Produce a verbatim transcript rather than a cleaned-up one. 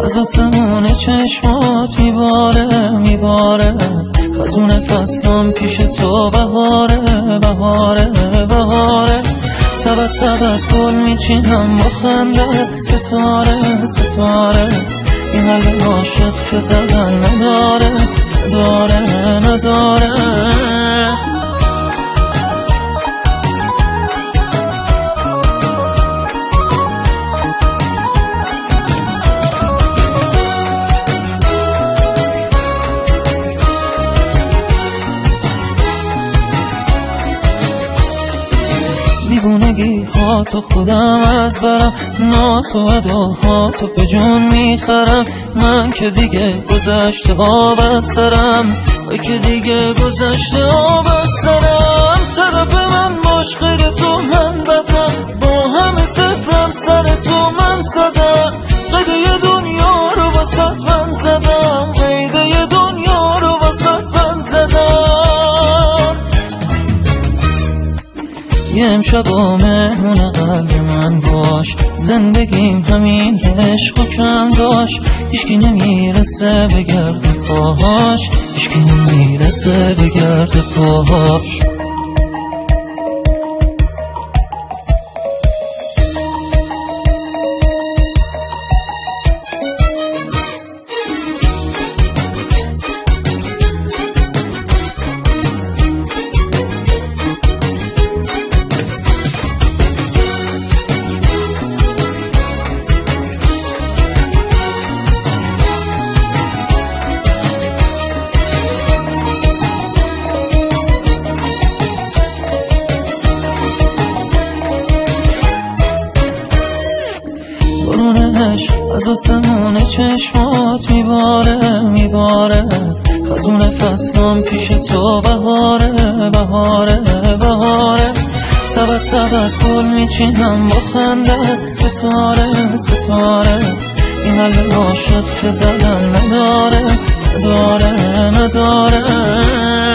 از آسمون چشمات میباره میباره، خزون فصلم پیش تو بهاره بهاره بهاره. سبت سبت گل میچینم با خنده، ستاره ستاره. این قلب عاشق که زدن نداره نداره نداره. دیوونگی ها تو خودم از برم، ناز و اداها تو به جون میخرم. من که دیگه گذشته آب از سرم، وای که دیگه گذشته آب از سرم. طرف من باش غیر تو من بدم، با همه صفرم سر تو من زدم. قیده دنیا رو واسط من زدم، قیده دنیا رو واسط من زدم. یه امشب و مهمون قلب من باش، زندگیم همین عشق و کم داشت. هیچکی نمیرسه به گرد پاهاش، هیچکی نمیرسه به گرد پاهاش. از آسمون چشمات میباره میباره، خزون فصلم پیش تو بهاره بهاره بهاره. سبت سبت گل میچینم با خنده، ستاره ستاره. این قلب عاشق که زدن نداره نداره نداره.